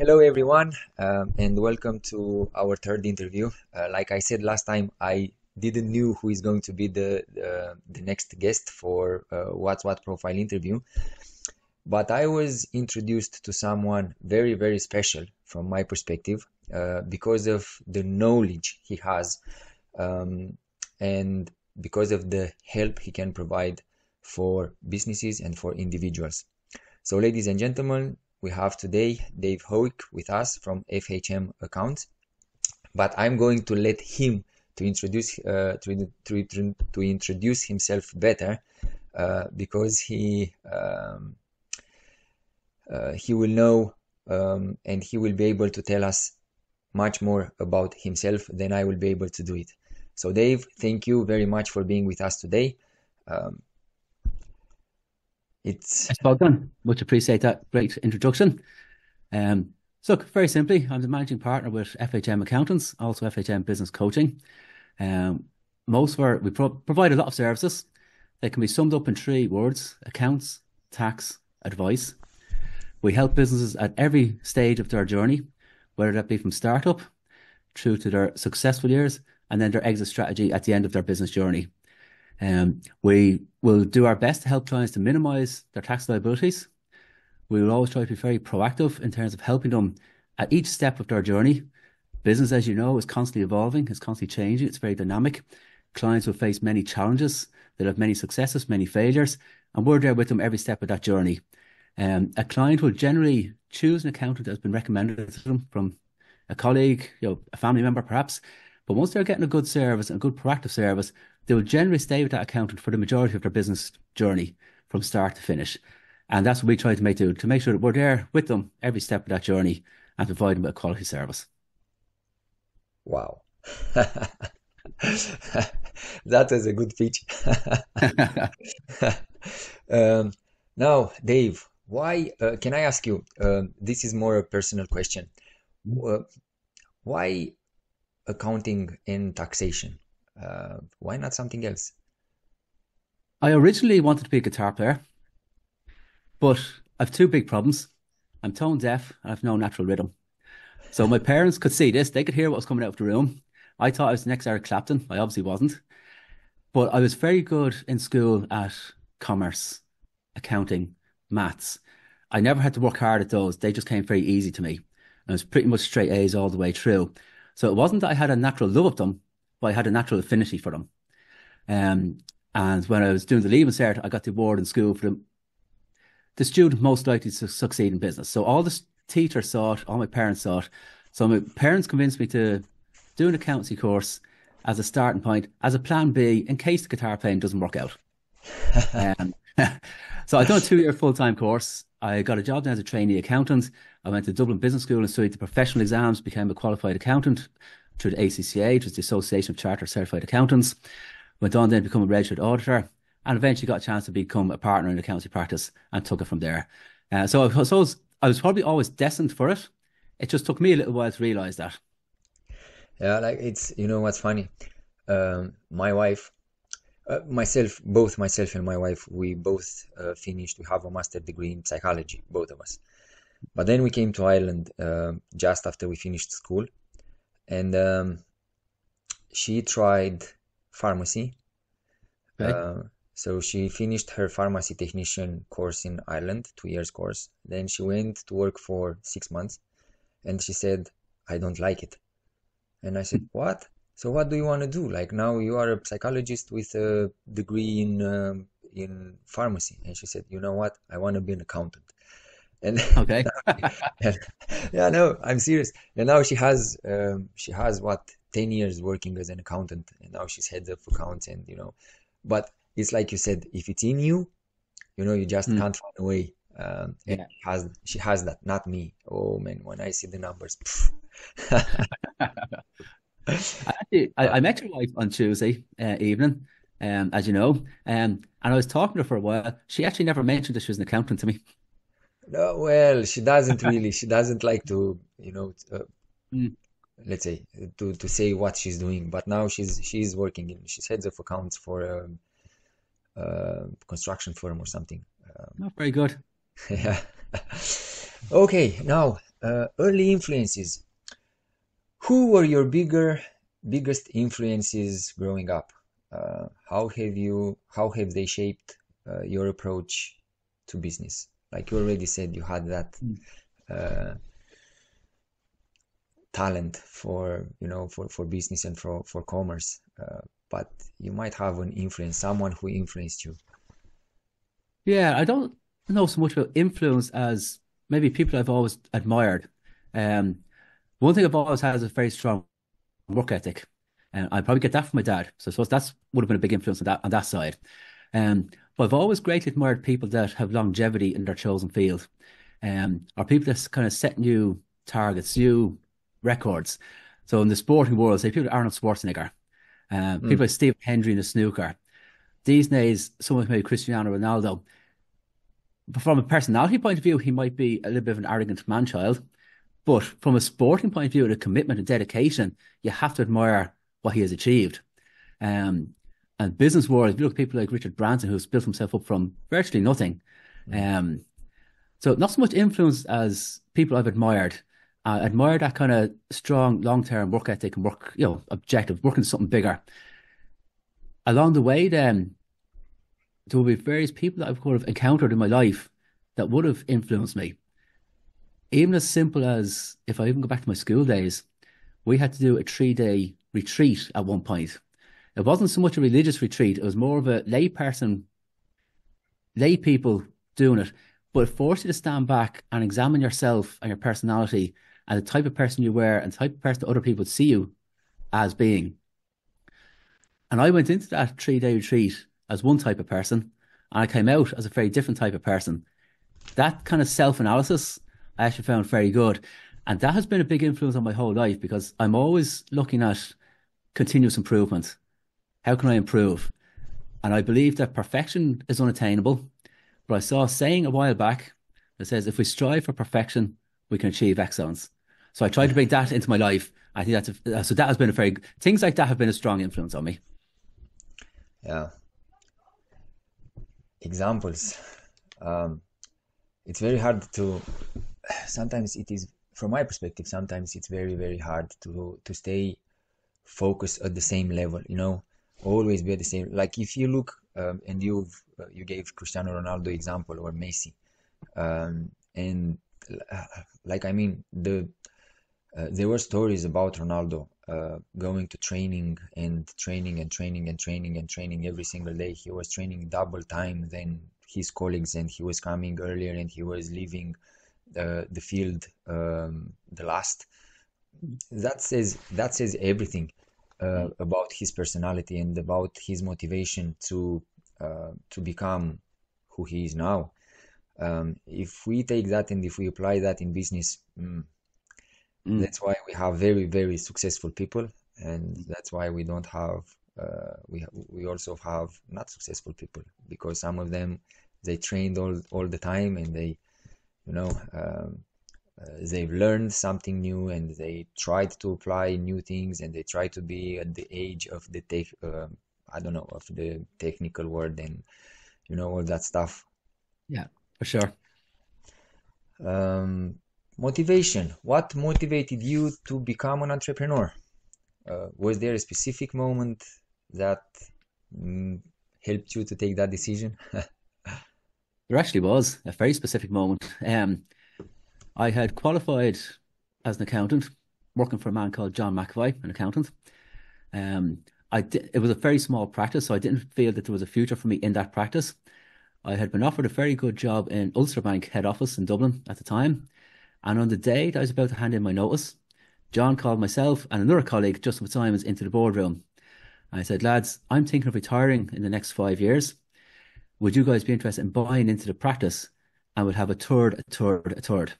Hello, everyone, and welcome to our third interview. Like I said last time, I didn't knew who is going to be the next guest for What's What profile interview, but I was introduced to someone very, very special from my perspective because of the knowledge he has um, and because of the help he can provide for businesses and for individuals. So, ladies and gentlemen, we have today Dave Howick with us from FHM Accounts, but I'm going to let him to introduce himself better because he will know and he will be able to tell us much more about himself than I will be able to do it. So, Dave, thank you very much for being with us today. Um, it's Well done. Much appreciate that great introduction. So look, very simply, I'm the managing partner with FHM Accountants, also FHM Business Coaching. Um, we provide a lot of services. They can be summed up in three words: accounts, tax, advice. We help businesses at every stage of their journey, whether that be from startup through to their successful years and then their exit strategy at the end of their business journey. We will do our best to help clients to minimize their tax liabilities. We will always try to be very proactive in terms of helping them at each step of their journey. Business, as you know, is constantly evolving, it's constantly changing, it's very dynamic. Clients will face many challenges, they'll have many successes, many failures, and we're there with them every step of that journey. A client will generally choose an accountant that has been recommended to them from a colleague, a family member perhaps. But once they're getting a good service and a good proactive service, they will generally stay with that accountant for the majority of their business journey from start to finish. And that's what we try to make sure that we're there with them every step of that journey and provide them with a quality service. wow. That is a good pitch. Um, Now, Dave, why can I ask you? This is more a personal question. Uh, why accounting and taxation? Why not something else? I originally wanted to be a guitar player, but I've two big problems. I'm tone deaf and I've no natural rhythm. So my parents could see this. They could hear what was coming out of the room. I thought I was the next Eric Clapton. I obviously wasn't. But I was very good in school at commerce, accounting, maths. I never had to work hard at those. They just came very easy to me. And it was pretty much straight A's all the way through. So it wasn't that I had a natural love of them, but I had a natural affinity for them. Um, and when I was doing the Leaving Cert, I got the award in school for the student most likely to succeed in business. So all the teachers saw it, all my parents saw it. So my parents convinced me to do an accountancy course as a starting point, as a plan B, in case the guitar playing doesn't work out. Um, so I done a 2 year full time course. I got a job then as a trainee accountant. I went to Dublin Business School and studied the professional exams, became a qualified accountant through the ACCA, which is the Association of Chartered Certified Accountants. Went on then to become a registered auditor and eventually got a chance to become a partner in accountancy practice and took it from there. So I was probably always destined for it. It just took me a little while to realize that. Yeah, like it's what's funny. My wife, both myself and my wife, we both finished. We have a master degree in psychology, both of us. But then we came to Ireland just after we finished school, and she tried pharmacy. Okay. Uh, so she finished her pharmacy technician course in Ireland, 2 years course. Then she went to work for 6 months, and she said, "I don't like it." And I said, "What? So what do you want to do? Like now you are a psychologist with a degree in pharmacy." And she said, "You know what? I want to be an accountant." And Okay. yeah, no, I'm serious. And now she has what 10 years working as an accountant, and now she's head of accounts, and but it's like you said, if it's in you, you just Mm, can't find a way. And yeah. she has that, not me. Oh man, when I see the numbers, I met your wife on Tuesday evening, as you know, and I was talking to her for a while. She actually never mentioned that she was an accountant to me. no, well, she doesn't really. She doesn't like to, Mm, let's say, to say what she's doing. But now she's working in. She's heads of accounts for a construction firm or something. not very good. Yeah. Okay. Now, Early influences. Who were your biggest influences growing up? How have they shaped your approach to business? Like you already said, you had that uh, talent for, for business and for commerce, but you might have an influence, someone who influenced you. Yeah, I don't know so much about influence as maybe people I've always admired. Um, One thing I've always had is a very strong work ethic, and I probably get that from my dad. So I suppose that's would have been a big influence on that side. But I've always greatly admired people that have longevity in their chosen field, or people that's kind of set new targets, new records. So in the sporting world, say people like Arnold Schwarzenegger, Mm, people like Steve Hendry in the snooker. These days, someone like maybe Cristiano Ronaldo. But from a personality point of view, he might be a little bit of an arrogant man-child. But from a sporting point of view, the commitment and dedication, you have to admire what he has achieved. Um, and business world, if you look at people like Richard Branson, who's built himself up from virtually nothing. mm, Um, so not so much influence as people I've admired. I admire that kind of strong long-term work ethic and work, objective, working something bigger. Along the way, then there will be various people that I've kind of encountered in my life that would have influenced me. Even as simple as if I even go back to my school days, we had to do a 3-day retreat at one point. It wasn't so much a religious retreat, it was more of a lay people doing it, but it forced you to stand back and examine yourself and your personality and the type of person you were and the type of person that other people see you as being. And I went into that 3-day retreat as one type of person, and I came out as a very different type of person. That kind of self-analysis I actually found very good. And that has been a big influence on my whole life because I'm always looking at continuous improvement. How can I improve? And I believe that perfection is unattainable. But I saw a saying a while back that says, if we strive for perfection, we can achieve excellence. So I tried to bring that into my life. I think so that has been a very, things like that have been a strong influence on me. yeah. Examples. Um, it's very hard to. Sometimes it is, from my perspective, sometimes it's very, very hard to stay focused at the same level. Always be at the same. Like if you look, and you gave Cristiano Ronaldo example or Messi, and like I mean there were stories about Ronaldo going to training and training and training and training and training every single day. He was training double time than his colleagues, and he was coming earlier and he was leaving the field the last. That says everything about his personality and about his motivation to become who he is now. If we take that and if we apply that in business, Mm. that's why we have very, very successful people, and that's why we don't have we also have not successful people because some of them they trained all the time and you know they've learned something new and they tried to apply new things and they try to be at the age of the tech I don't know of the technical word and all that stuff. Yeah, for sure. um, Motivation. What motivated you to become an entrepreneur? Was there a specific moment that mm, helped you to take that decision? There actually was a very specific moment. I had qualified as an accountant, working for a man called John McAvoy, an accountant. Um, it was a very small practice, so I didn't feel that there was a future for me in that practice. I had been offered a very good job in Ulster Bank head office in Dublin at the time. And on the day that I was about to hand in my notice, John called myself and another colleague, Justin Fitzsimons, into the boardroom. I said, lads, I'm thinking of retiring in the next 5 years. Would you guys be interested in buying into the practice? And we'd have a third, a third, a third.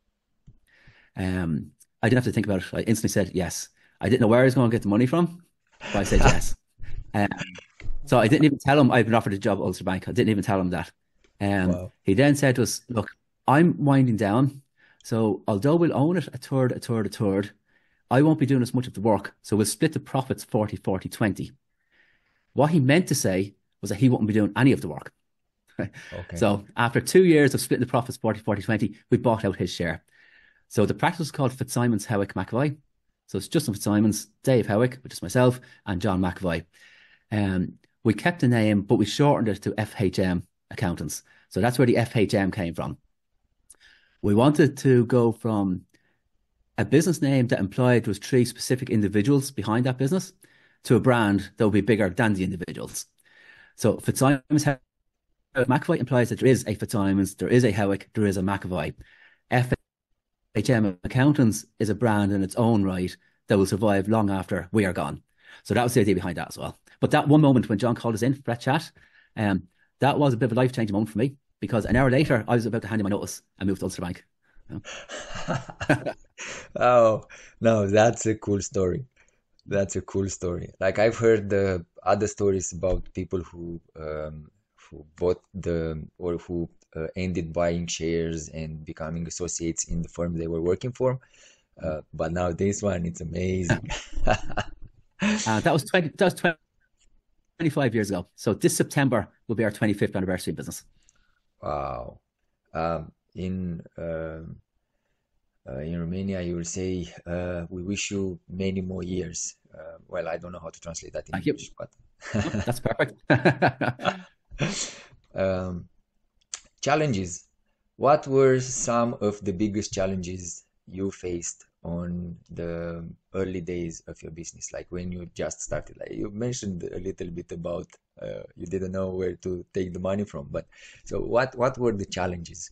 I didn't have to think about it. I instantly said yes. I didn't know where I was going to get the money from, but I said yes. Um, so I didn't even tell him I'd been offered a job at Ulster Bank. I didn't even tell him that. Wow. He then said to us, look, I'm winding down. So although we'll own it a third, a third, a third, I won't be doing as much of the work. So we'll split the profits 40, 40, 20. What he meant to say was that he wouldn't be doing any of the work. Okay. So after 2 years of splitting the profits 40, 40, 20, we bought out his share. So the practice was called Fitzsimons Howick McAvoy. So it's Justin Fitzsimons, Dave Howick, which is myself, and John McAvoy. We kept the name, but we shortened it to FHM Accountants. So that's where the FHM came from. We wanted to go from a business name that implied there was three specific individuals behind that business to a brand that would be bigger than the individuals. So Fitzsimons Howick McAvoy implies that there is a Fitzsimons, there is a Howick, there is a McAvoy. FHM Accountants is a brand in its own right that will survive long after we are gone. So that was the idea behind that as well. But that one moment when John called us in for that chat, that was a bit of a life-changing moment for me, because an hour later, I was about to hand in my notice and move to Ulster Bank. Oh, no, that's a cool story. That's a cool story. Like I've heard the other stories about people who bought who ended buying shares and becoming associates in the firm they were working for. But now this one, it's amazing. That was 25 years ago. So this September will be our 25th anniversary in business. Wow. In Romania, you will say, "We wish you many more years." Well, I don't know how to translate that in Thank you. English, but That's perfect. um, challenges. What were some of the biggest challenges you faced on the early days of your business, like when you just started? Like you mentioned a little bit about you didn't know where to take the money from, but so what were the challenges?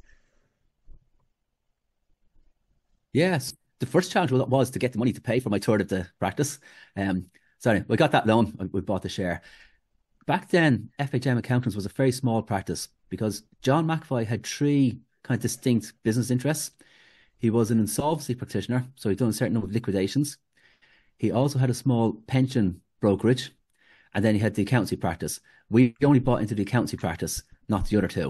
Yes, the first challenge was to get the money to pay for my third of the practice. Sorry, we got that loan. We bought the share. Back then, FHM Accountants was a very small practice because John McAvoy had three kind of distinct business interests. He was an insolvency practitioner, so he'd done a certain number of liquidations. He also had a small pension brokerage, and then he had the accountancy practice. We only bought into the accountancy practice, not the other two.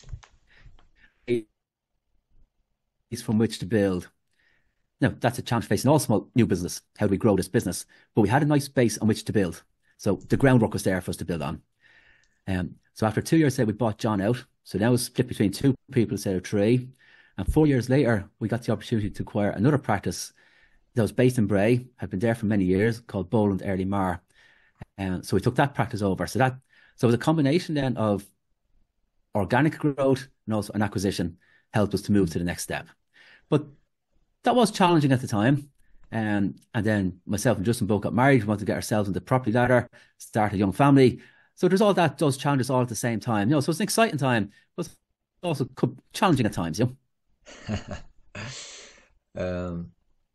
Is from which to build. Now, that's a challenge facing all small new business. How do we grow this business? But we had a nice base on which to build. So the groundwork was there for us to build on. So after 2 years, we bought John out. So now it's split between two people instead of three. And 4 years later, we got the opportunity to acquire another practice that was based in Bray, had been there for many years, called Boland Early Mar. And so we took that practice over. So it was a combination then of organic growth and also an acquisition helped us to move to the next step. But that was challenging at the time. And then myself and Justin both got married. We wanted to get ourselves into the property ladder, start a young family. So there's all those challenges all at the same time. So it's an exciting time, but also challenging at times. Um,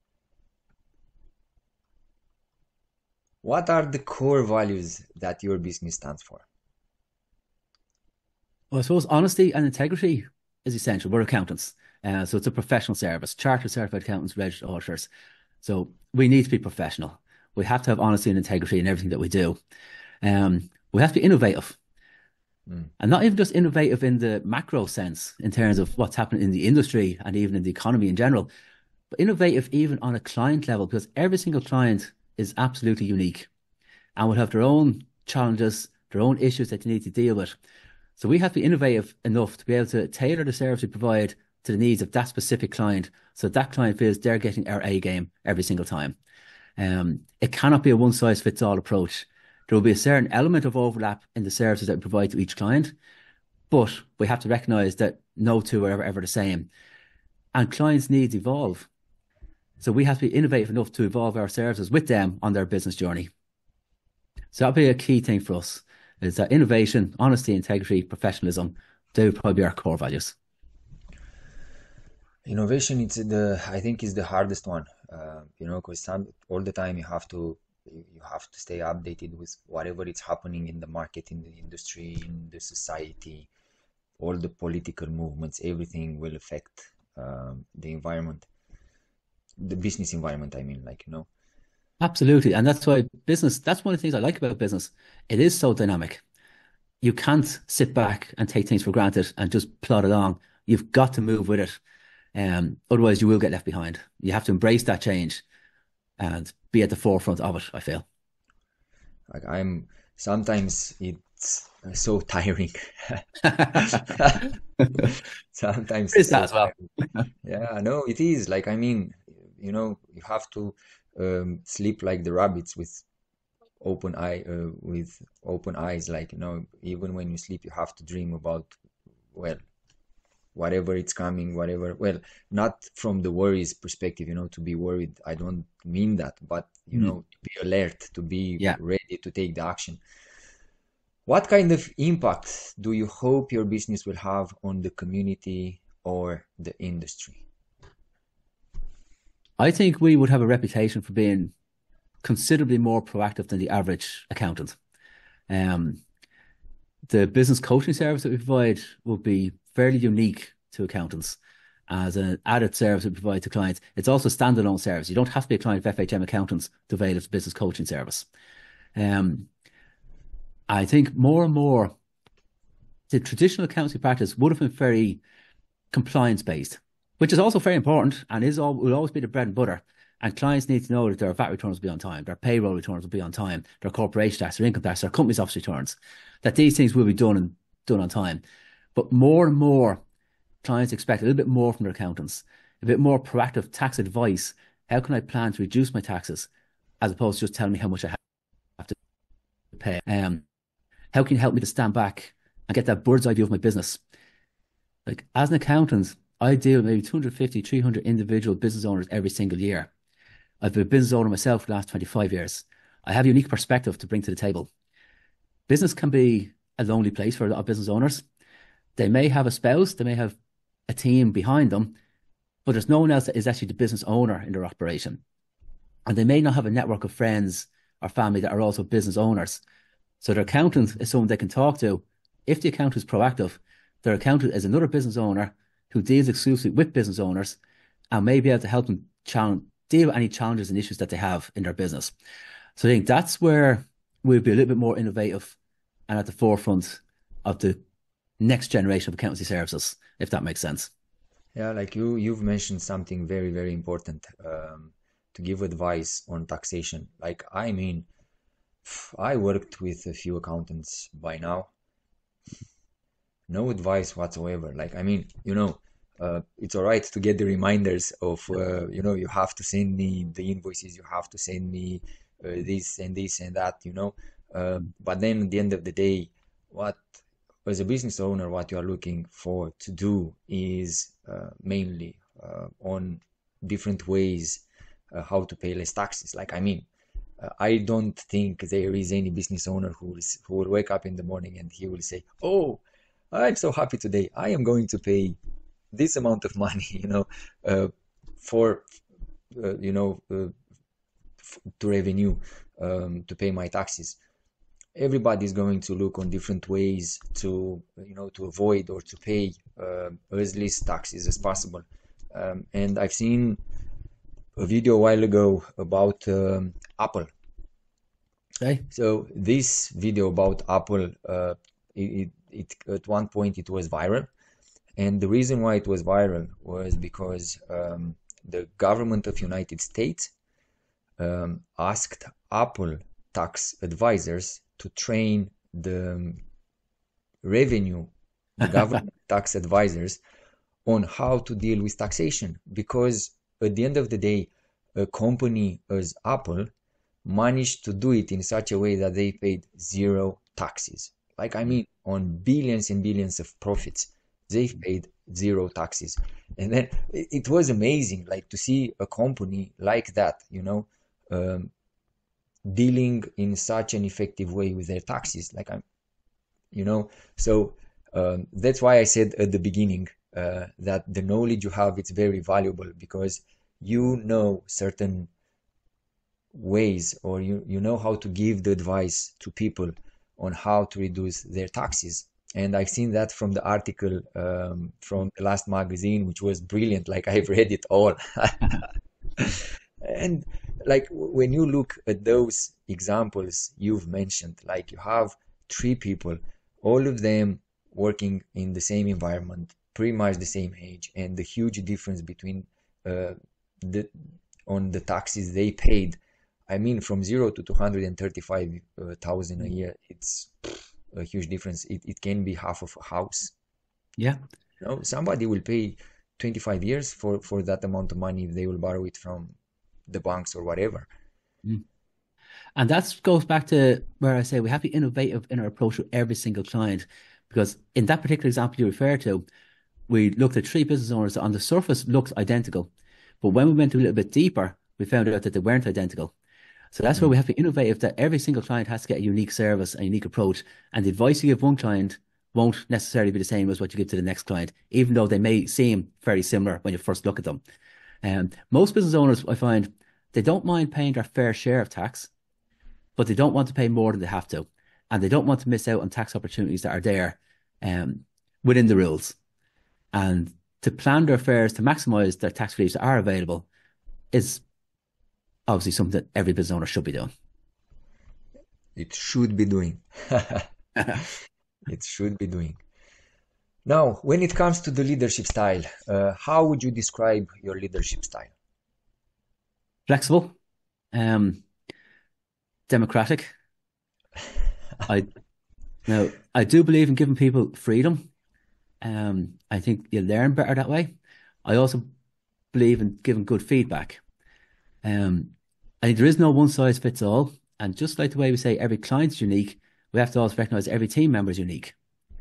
what are the core values that your business stands for? Well, I suppose honesty and integrity is essential. We're accountants. So it's a professional service, chartered certified accountants, registered auditors. So we need to be professional. We have to have honesty and integrity in everything that we do. We have to be innovative. And not even just innovative in the macro sense, in terms of what's happening in the industry and even in the economy in general, but innovative even on a client level, because every single client is absolutely unique and will have their own challenges, their own issues that they need to deal with. So we have to be innovative enough to be able to tailor the service we provide to the needs of that specific client, so that client feels they're getting our A game every single time. It cannot be a one-size-fits-all approach. There will be a certain element of overlap in the services that we provide to each client, but we have to recognise that no two are ever the same. And clients' needs evolve. So we have to be innovative enough to evolve our services with them on their business journey. So that'll be a key thing for us, is that innovation, honesty, integrity, professionalism, they would probably be our core values. Innovation, I think is the hardest one, because all the time you have to stay updated with whatever is happening in the market, in the industry, in the society, all the political movements, everything will affect the environment, the business environment. I mean, Absolutely. And that's why that's one of the things I like about business. It is so dynamic. You can't sit back and take things for granted and just plod along. You've got to move with it. Otherwise you will get left behind. You have to embrace that change and be at the forefront of it, I feel. Sometimes it's so tiring. Sometimes There is it's that so as well. tiring. Yeah, no, it is. Like, I mean, you have to sleep like the rabbits with open eyes. Like, even when you sleep, you have to dream about, well, whatever it's coming, whatever. Well, not from the worries perspective, to be worried. I don't mean that, but, Mm. to be alert, to be Yeah. ready to take the action. What kind of impact do you hope your business will have on the community or the industry? I think we would have a reputation for being considerably more proactive than the average accountant. Um, the business coaching service that we provide will be fairly unique to accountants as an added service we provide to clients. It's also a standalone service. You don't have to be a client of FHM Accountants to avail of the business coaching service. Um, I think more and more the traditional accountancy practice would have been very compliance based, which is also very important and will always be the bread and butter. And clients need to know that their VAT returns will be on time, their payroll returns will be on time, their corporation tax, their income tax, their company's office returns, that these things will be done on time. But more and more clients expect a little bit more from their accountants, a bit more proactive tax advice. How can I plan to reduce my taxes as opposed to just telling me how much I have to pay? How can you help me to stand back and get that bird's eye view of my business? Like as an accountant, I deal with maybe 250, 300 individual business owners every single year. I've been a business owner myself for the last 25 years. I have a unique perspective to bring to the table. Business can be a lonely place for a lot of business owners. They may have a spouse, they may have a team behind them, but there's no one else that is actually the business owner in their operation. And they may not have a network of friends or family that are also business owners. So their accountant is someone they can talk to. If the accountant is proactive, their accountant is another business owner who deals exclusively with business owners and may be able to help them deal with any challenges and issues that they have in their business. So I think that's where we'll be a little bit more innovative and at the forefront of the next generation of accountancy services, if that makes sense. Yeah, like you've mentioned something very, very important, to give advice on taxation. Like, I mean, I worked with a few accountants by now. No advice whatsoever. Like, I mean, it's all right to get the reminders of, you have to send me the invoices, you have to send me this and that, But then at the end of the day, what, as a business owner, what you are looking for to do is mainly on different ways how to pay less taxes. Like, I mean, I don't think there is any business owner who will wake up in the morning and he will say, "Oh, I'm so happy today. I am going to pay this amount of money, uh, for you know to revenue, to pay my taxes." Everybody is going to look on different ways to avoid or to pay as least taxes as possible. And I've seen a video a while ago about Apple. Okay. So this video about Apple, at one point it was viral, and the reason why it was viral was because the government of United States asked Apple tax advisors to train the revenue, the government tax advisors on how to deal with taxation, because at the end of the day, a company as Apple managed to do it in such a way that they paid zero taxes. Like, I mean, on billions and billions of profits, they've paid zero taxes. And then it was amazing, like, to see a company like that, um, dealing in such an effective way with their taxes. Like, so that's why I said at the beginning that the knowledge you have, it's very valuable, because you know certain ways, or you know how to give the advice to people on how to reduce their taxes. And I've seen that from the article from the last magazine, which was brilliant. Like, I've read it all. And like, when you look at those examples you've mentioned, like, you have three people, all of them working in the same environment, pretty much the same age, and the huge difference between uh, the on the taxes they paid. I mean, from zero to 235,000 a year, it's a huge difference. It can be half of a house. Yeah. You know, somebody will pay 25 years for that amount of money if they will borrow it from the banks or whatever. Mm. And that goes back to where I say we have to be innovative in our approach to every single client. Because in that particular example you refer to, we looked at three business owners that on the surface looked identical. But when we went a little bit deeper, we found out that they weren't identical. So that's where Mm. we have to be innovative, that every single client has to get a unique service, a unique approach. And the advice you give one client won't necessarily be the same as what you give to the next client, even though they may seem very similar when you first look at them. Most business owners, I find, they don't mind paying their fair share of tax, but they don't want to pay more than they have to. And they don't want to miss out on tax opportunities that are there within the rules. And to plan their affairs to maximize their tax reliefs that are available is obviously something that every business owner should be doing. It should be doing. It should be doing. Now, when it comes to the leadership style, how would you describe your leadership style? Flexible, um, democratic. I Now I do believe in giving people freedom. I think you learn better that way. I also believe in giving good feedback. Um, I think there is no one size fits all. And just like the way we say every client's unique, we have to also recognize every team member is unique.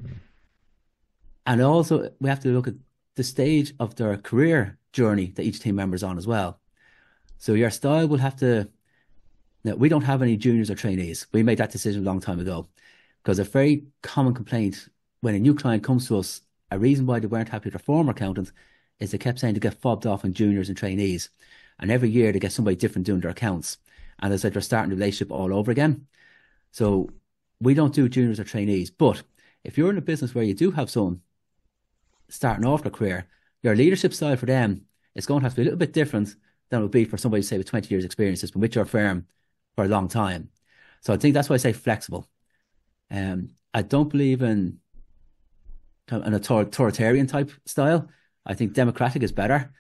And also we have to look at the stage of their career journey that each team member is on as well. So your style will have to, now, we don't have any juniors or trainees. We made that decision a long time ago because a very common complaint when a new client comes to us, a reason why they weren't happy with their former accountant is they kept saying they get fobbed off on juniors and trainees. And every year they get somebody different doing their accounts. And it's like they're starting the relationship all over again. So we don't do juniors or trainees. But if you're in a business where you do have someone starting off their career, your leadership style for them is going to have to be a little bit different than it would be for somebody, say, with 20 years experience that's been with your firm for a long time. So I think that's why I say flexible. I don't believe in an authoritarian type style. I think democratic is better.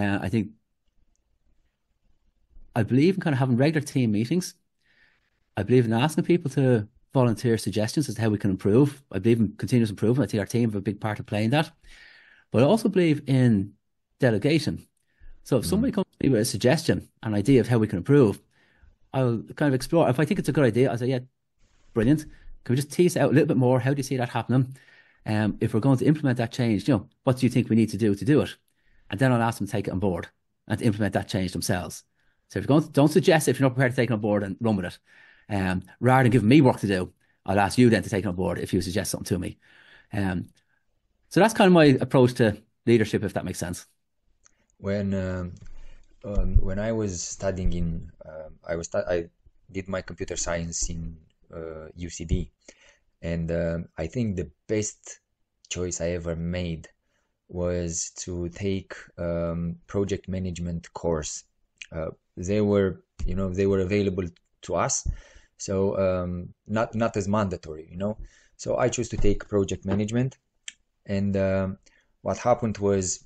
I believe in kind of having regular team meetings. I believe in asking people to volunteer suggestions as to how we can improve. I believe in continuous improvement. I think our team have a big part of playing that. But I also believe in delegation. So if somebody comes to me with a suggestion, an idea of how we can improve, I'll kind of explore. If I think it's a good idea, I'll say, yeah, brilliant. Can we just tease out a little bit more? How do you see that happening? If we're going to implement that change, what do you think we need to do it? And then I'll ask them to take it on board and to implement that change themselves. So if you're going to, don't suggest it if you're not prepared to take it on board and run with it. Rather than giving me work to do, I'll ask you then to take it on board if you suggest something to me. So that's kind of my approach to leadership, if that makes sense. When I was studying I did my computer science in UCD, and I think the best choice I ever made was to take project management course. They were available to us, so not as mandatory. So I chose to take project management, and what happened was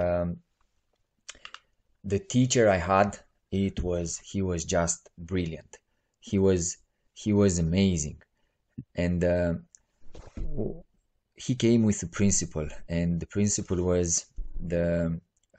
the teacher I had, he was just brilliant. He was amazing, and he came with a principle, and the principle was the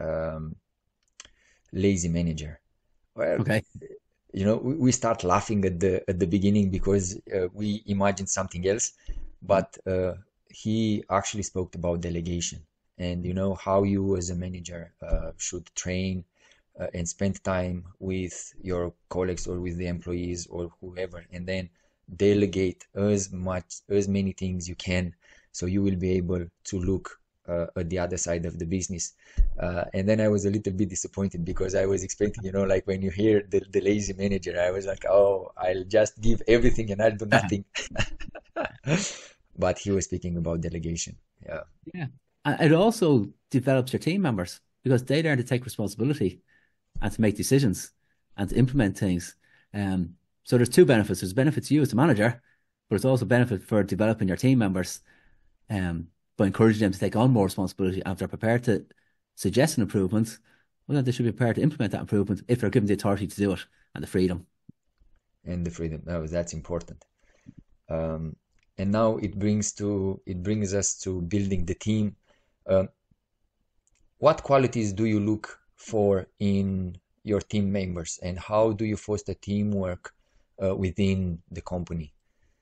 lazy manager. Well, Okay. we start laughing at the beginning because we imagined something else, but he actually spoke about delegation, and how you as a manager should train and spend time with your colleagues or with the employees or whoever, and then delegate as many things you can, so you will be able to look at the other side of the business. And then I was a little bit disappointed because I was expecting, like when you hear the lazy manager, I was like, oh, I'll just give everything and I'll do nothing. But he was speaking about delegation. Yeah. Yeah. And it also develops your team members because they learn to take responsibility and to make decisions and to implement things. So there's two benefits. There's benefits to you as the manager, but it's also benefit for developing your team members by encouraging them to take on more responsibility. And if they're prepared to suggest an improvement, well, then they should be prepared to implement that improvement if they're given the authority to do it and the freedom. And the freedom. Oh, that's important. And now it brings us to building the team. Um, what qualities do you look for in your team members, and how do you foster teamwork within the company?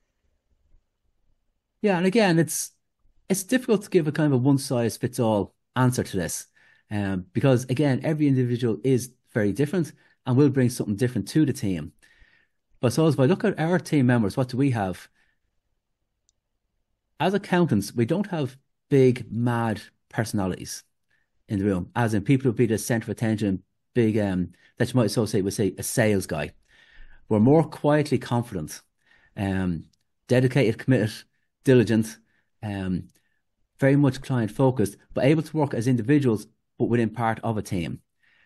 Yeah, and again, it's difficult to give a kind of a one size fits all answer to this, because again, every individual is very different and will bring something different to the team. But so if I look at our team members, what do we have? As accountants, we don't have big, mad personalities in the room, as in people who be the center of attention, big, that you might associate with, say, a sales guy. We're more quietly confident, um, dedicated, committed, diligent, um, very much client focused, but able to work as individuals, but within part of a team.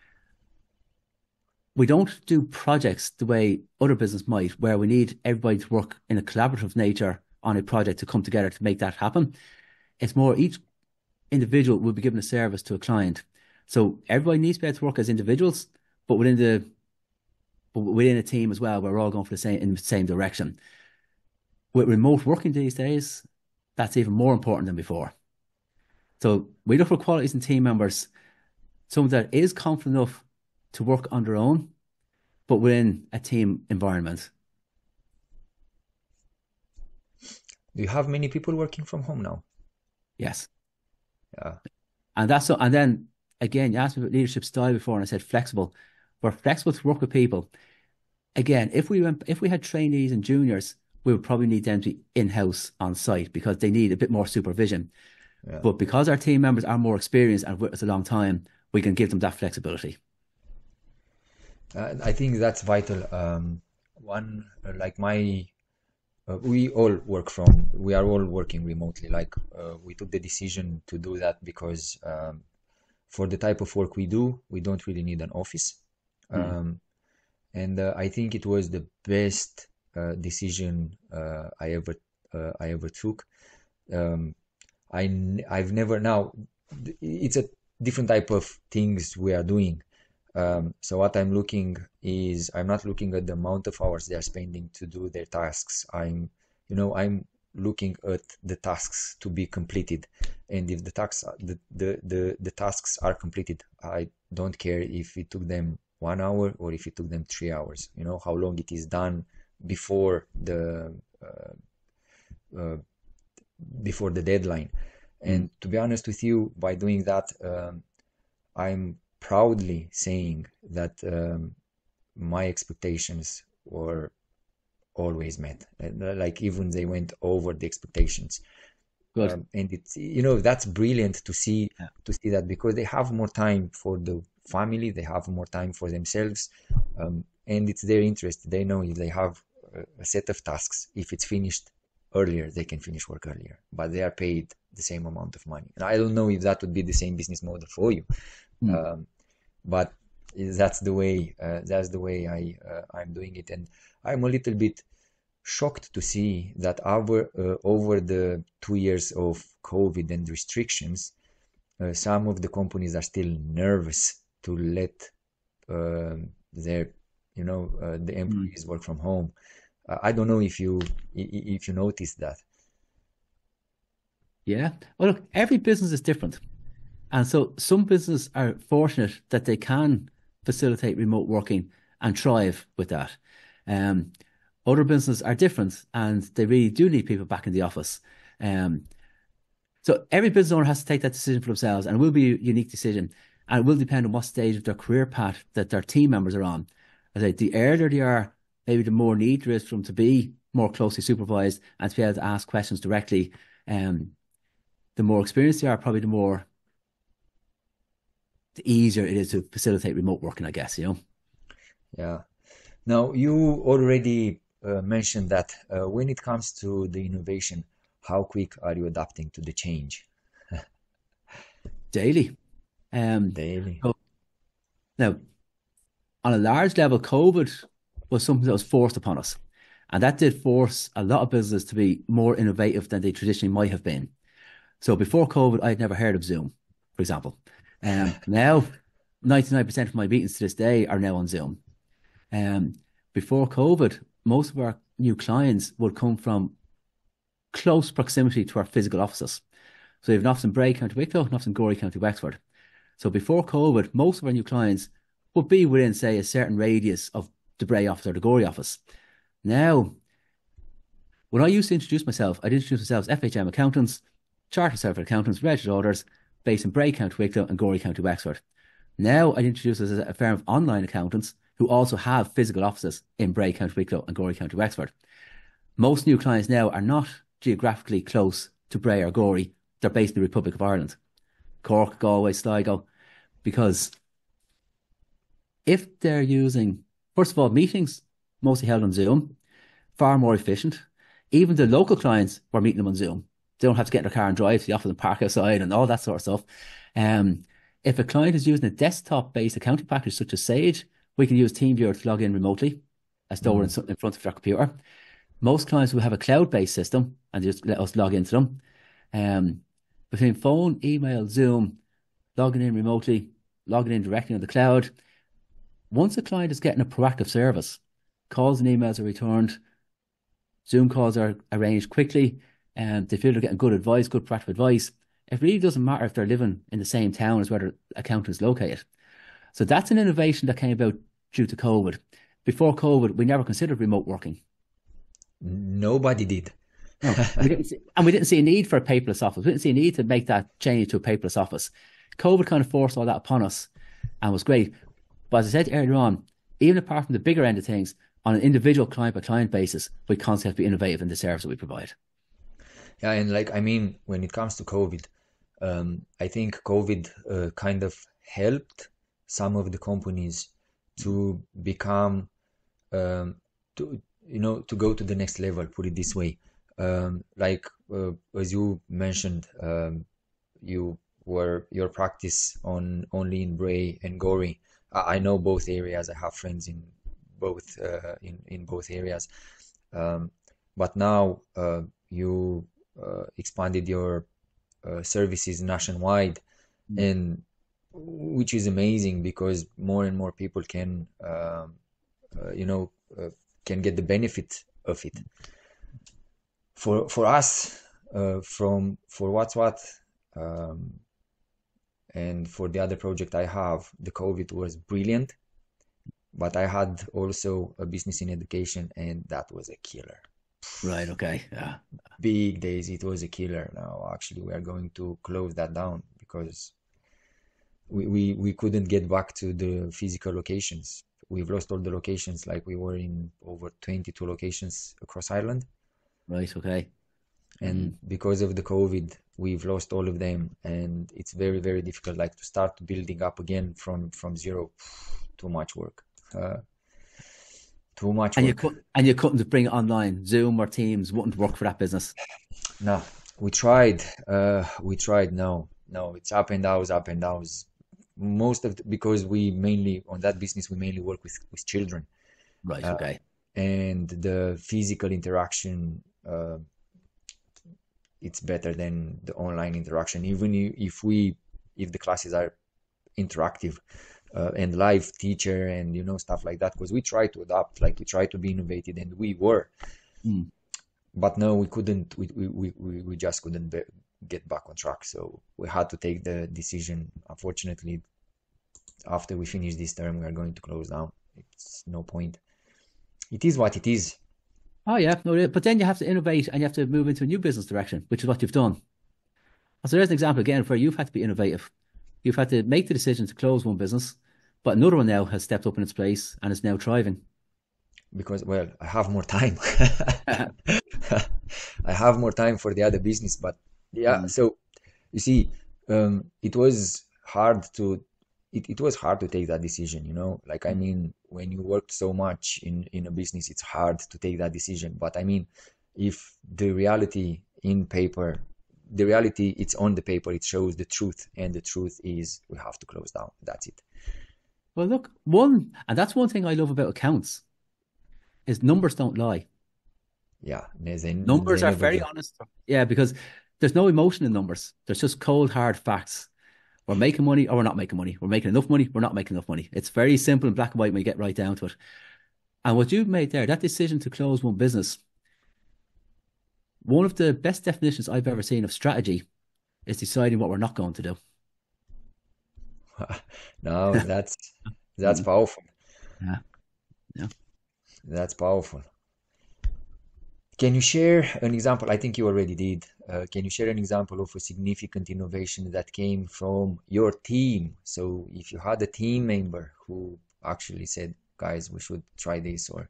We don't do projects the way other business might, where we need everybody to work in a collaborative nature on a project to come together to make that happen. It's more each individual will be given a service to a client. So everybody needs to be able to work as individuals, but within a team as well, we're all going for in the same direction. With remote working these days, that's even more important than before. So we look for qualities in team members, someone that is confident enough to work on their own, but within a team environment. Do you have many people working from home now? Yes. Yeah. And then again, you asked me about leadership style before, and I said flexible. We're flexible to work with people. Again, if we had trainees and juniors, we would probably need them to be in-house on site because they need a bit more supervision. Yeah. But because our team members are more experienced and with us a long time, we can give them that flexibility. I think that's vital. Like we are all working remotely. We took the decision to do that because for the type of work we do, we don't really need an office. And I think it was the best decision I ever took. I've never now. It's a different type of things we are doing. So what I'm not looking at the amount of hours they are spending to do their tasks. I'm looking at the tasks to be completed, and if the tasks are completed, I don't care if it took them 1 hour or if it took them 3 hours. How long it is done before the deadline. And to be honest with you, by doing that, I'm proudly saying that my expectations were always met. Like even they went over the expectations. Good. And it's that's brilliant to see that, because they have more time for the family, they have more time for themselves, and it's their interest. They know if they have a set of tasks, if it's finished earlier, they can finish work earlier, but they are paid the same amount of money. And I don't know if that would be the same business model for you, but that's the way I'm doing it. And I'm a little bit shocked to see that over the 2 years of COVID and restrictions, some of the companies are still nervous to let their the employees work from home. I don't know if you noticed that. Yeah. Well, look, every business is different. And so some businesses are fortunate that they can facilitate remote working and thrive with that. Other businesses are different and they really do need people back in the office. So every business owner has to take that decision for themselves, and it will be a unique decision. And it will depend on what stage of their career path that their team members are on. As I say, the earlier they are, maybe the more need there is for them to be more closely supervised and to be able to ask questions directly. The more experienced they are, probably the easier it is to facilitate remote working, I guess, Yeah. Now, you already mentioned that when it comes to the innovation, how quick are you adapting to the change? Daily. Daily. So, now, on a large level, COVID was something that was forced upon us. And that did force a lot of businesses to be more innovative than they traditionally might have been. So before COVID, I'd never heard of Zoom, for example. Now, 99% of my meetings to this day are now on Zoom. Before COVID, most of our new clients would come from close proximity to our physical offices. So we have an office in Bray, County Wicklow, an office in Gorey, County Wexford. So before COVID, most of our new clients would be within, say, a certain radius of the Bray office or the Gorey office. Now, when I used to introduce myself, I'd introduce myself as FHM Accountants, Chartered Certified Accountants, Registered Auditors, based in Bray, County Wicklow and Gorey, County Wexford. Now I'd introduce us as a firm of online accountants who also have physical offices in Bray, County Wicklow and Gorey, County Wexford. Most new clients now are not geographically close to Bray or Gorey. They're based in the Republic of Ireland, Cork, Galway, Sligo, because if they're using, first of all, meetings mostly held on Zoom, far more efficient. Even the local clients were meeting them on Zoom. They don't have to get in their car and drive to the office and park outside and all that sort of stuff. If a client is using a desktop-based accounting package such as Sage, we can use TeamViewer to log in remotely as though we're in front of their computer. Most clients will have a cloud-based system and just let us log into them. Between phone, email, Zoom, logging in remotely, logging in directly on the cloud, once a client is getting a proactive service, calls and emails are returned, Zoom calls are arranged quickly, and they feel they're getting good advice, good proactive advice. It really doesn't matter if they're living in the same town as where their accountant is located. So that's an innovation that came about due to COVID. Before COVID, we never considered remote working. Nobody did. No, we didn't see a need for a paperless office. We didn't see a need to make that change to a paperless office. COVID kind of forced all that upon us and was great. But as I said earlier on, even apart from the bigger end of things, on an individual client-by-client basis, we constantly have to be innovative in the service that we provide. Yeah, and when it comes to COVID, I think COVID kind of helped some of the companies to become, to go to the next level, put it this way. As you mentioned, your practice only in Bray and Gorey. I know both areas. I have friends in both areas. But now you expanded your services nationwide, and which is amazing because more and more people can get the benefit of it. For us, for What's What, and for the other project I have, the COVID was brilliant, but I had also a business in education, and that was a killer. Right. Okay. Yeah. Big days, it was a killer. Now, actually, we are going to close that down because we couldn't get back to the physical locations. We've lost all the locations, like we were in over 22 locations across Ireland. Right. Okay. And because of the COVID, we've lost all of them, and it's very, very difficult, like to start building up again from zero. Too much work. Too much work. You couldn't bring it online. Zoom or Teams wouldn't work for that business. No, we tried. No, it's up and downs. Because we mainly on that business we mainly work with children. Right. Okay. And the physical interaction, it's better than the online interaction. Even if the classes are interactive. And live teacher and stuff like that, because we try to adapt, like we try to be innovative, and we were, but no, we couldn't. We just couldn't get back on track. So we had to take the decision. Unfortunately, after we finish this term, we are going to close down. It's no point. It is what it is. Oh yeah, no, but then you have to innovate and you have to move into a new business direction, which is what you've done. So there's an example again where you've had to be innovative. You've had to make the decision to close one business, but another one now has stepped up in its place and is now thriving. Because, well, I have more time. I have more time for the other business, but yeah. So you see, it was hard to take that decision. Like, I mean, when you worked so much in a business, it's hard to take that decision. But I mean, if the reality it's on the paper, it shows the truth, and the truth is we have to close down. That's it. Well, look, that's one thing I love about accounts is numbers don't lie. Yeah, numbers are very honest. Yeah, because there's no emotion in numbers. There's just cold, hard facts. We're making money or we're not making money. We're making enough money. We're not making enough money. It's very simple and black and white when you get right down to it. And what you've made there, that decision to close one business, one of the best definitions I've ever seen of strategy It's deciding what we're not going to do. No, that's Mm. powerful. Yeah, yeah. That's powerful. Can you share an example? I think you already did. Can you share an example of a significant innovation that came from your team? So if you had a team member who actually said, guys, we should try this, or